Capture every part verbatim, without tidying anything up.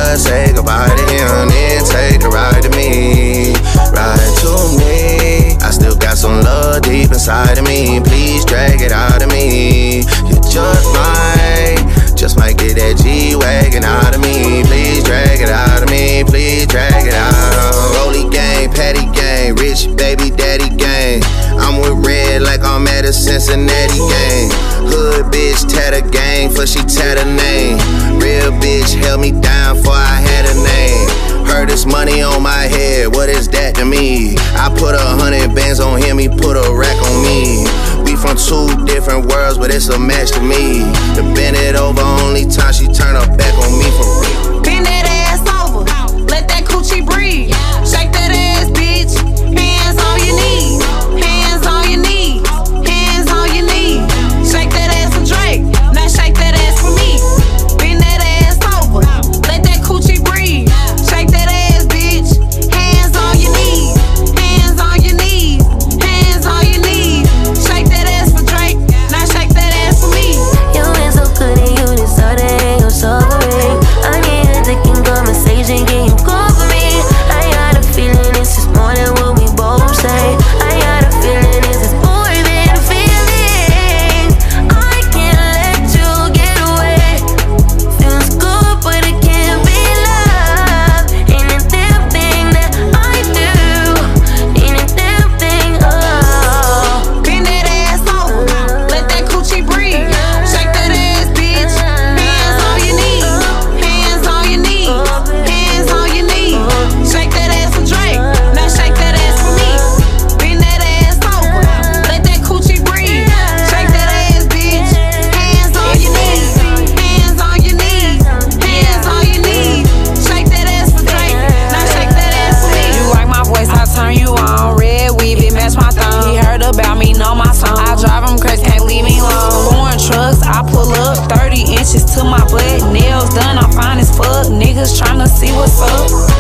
just say goodbye to him, then take the ride to me. Ride to me. I still got some love deep inside of me. Please drag it out of me. You just might, just might get that G-Wagon out of me. Please drag it out of me. Please drag it out. Rolly gang, Patty gang, rich baby daddy gang. I'm with Red like I'm at a Cincinnati gang. Hood bitch tatter gang, for she tatter name. Real bitch held me down before I had a name. Heard this money on my head, what is that to me? I put a hundred bands on him, he put a rack on me. We from two different worlds, but it's a match to me. To bend it over, only time she turn her back on me for real. Bend that ass over, let that coochie breathe. Shake that ass, bitch, hands on your knees. Hands on your knees, hands on your knees. Shake that ass for Drake, now shake that ass for me. Bend that ass over, let that coochie breathe. Shake that ass, bitch, hands on your knees. Hands on your knees, hands on your knees. Shake that ass for Drake, now shake that ass for me. You ain't so good and you deserve it, you're sobering. I need a dick and conversation, can you call for me? I got a feeling this is more than what we both say. I got a feeling this is more than feelings. I can't let you get away. Feels good but it can't be love. Ain't a damn thing that I do. Ain't a damn thing, oh. Bend that ass over, let that coochie breathe. Shake that ass, bitch, hands on your knees. Hands on your knees, hands on your knees. Shake that ass for Drake, now shake that ass for me. Bend that ass over, let that coochie breathe. Shake that ass, bitch, hands on your knees. Hands on your knees, hands on your knees. Shake that ass for Drake, now shake that ass for me. You like my voice, I turn you on. Red weave, it match my thumb. He heard about me, know my song. I drive him crazy, can't leave me alone. Foreign trucks, I pull up, thirty inches to my butt. Nails done, I'm fine as fuck. Niggas tryna see what's up.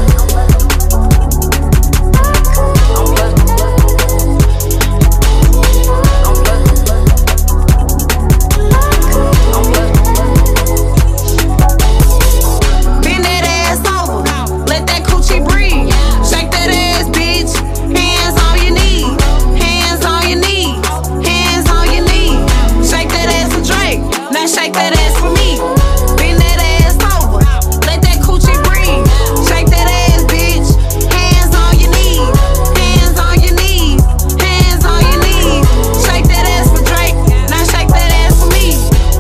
Bend that ass over, let that coochie breathe. Shake that ass, bitch, hands on your knees. Hands on your knees, hands on your knees. Shake that ass for Drake, now shake that ass for me. Bend that ass over, let that coochie breathe. Shake that ass, bitch, hands on your knees. Hands on your knees, hands on your knees. Shake that ass for Drake, now shake that ass for me.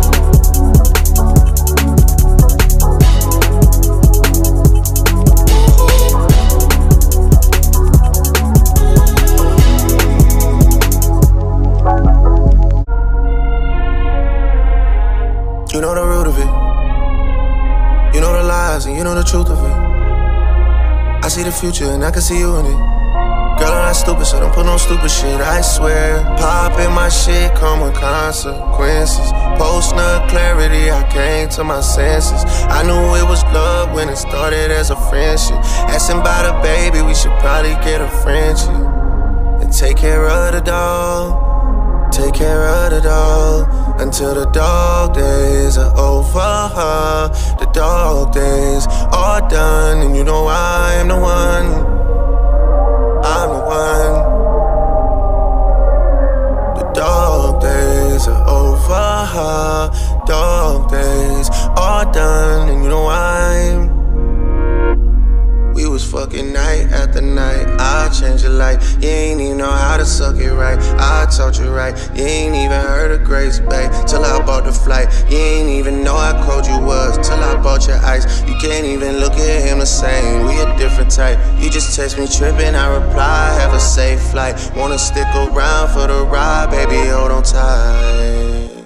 You know the root of it. You know the lies and you know the truth of it. I see the future and I can see you in it. Girl, I'm not stupid, so don't put no stupid shit, I swear. Poppin' my shit come with consequences. Post-nut clarity, I came to my senses. I knew it was love when it started as a friendship. Asking about a baby, we should probably get a friendship. And take care of the dog. Take care of the dog until the dog days are over. The dog days are done, and you know I am the one. I'm the one. The dog days are over. Dog days are done, and you know I'm. We was fucking night after night. I changed your life. You ain't even know how to suck it right. I taught you right. You ain't even heard of Grace Bay till I bought the flight. You ain't even know how cold you was till I bought your ice. You can't even look at him the same. We a different type. You just text me tripping, I reply, have a safe flight. Wanna stick around for the ride, baby, hold on tight.